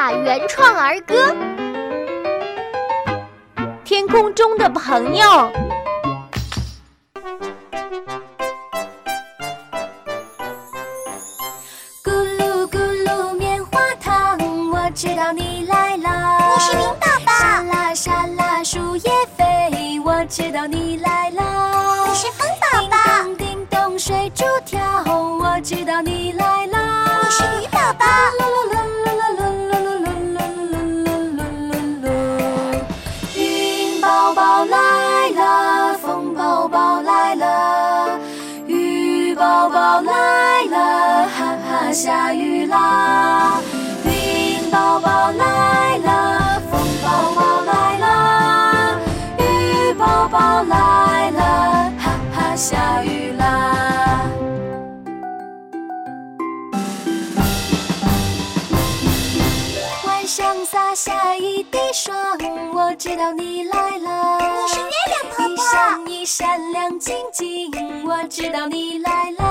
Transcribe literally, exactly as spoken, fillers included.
话原创儿歌。天空中的朋友， 咕噜咕噜棉花糖，我知道你来了。 你是林爸爸。 沙拉沙拉树叶飞，我知道你来了。 你是风宝宝。 叮咚叮咚水珠跳，我知道你来了。 你是鱼宝宝。 云宝宝来了，风宝宝来了，雨宝宝来了，哈哈下雨啦。云宝宝来了，风宝宝来了，雨宝宝来了，哈哈下雨啦。晚上洒下一地霜，我知道你来了。 你是月亮婆婆。 一闪一闪亮晶晶，我知道你来了。